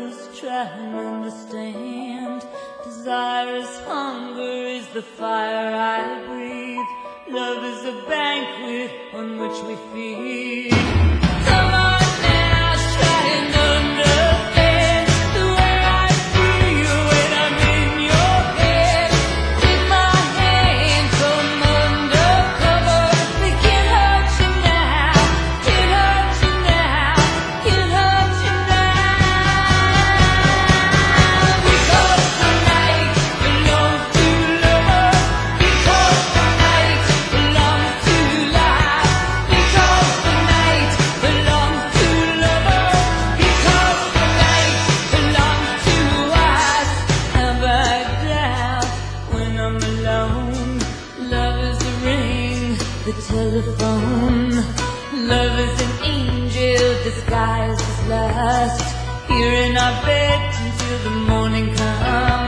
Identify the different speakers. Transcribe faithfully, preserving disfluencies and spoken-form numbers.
Speaker 1: must try and understand. Desire is hunger, is the fire I breathe. Love is a banquet on which we feed. Come on now, try and understand the way I feel when I'm in your head. Take my hand, come undercover. We can't hurt you now, can't hurt you now, can't hurt you now. Because the night belongs to lovers. Because the night belongs to life. Because the night belongs to lovers. Because the night belongs to us. Have I doubt when I'm alone? Love is the ring, the telephone. Love is an angel disguised as lust. Here in our bed until the morning comes.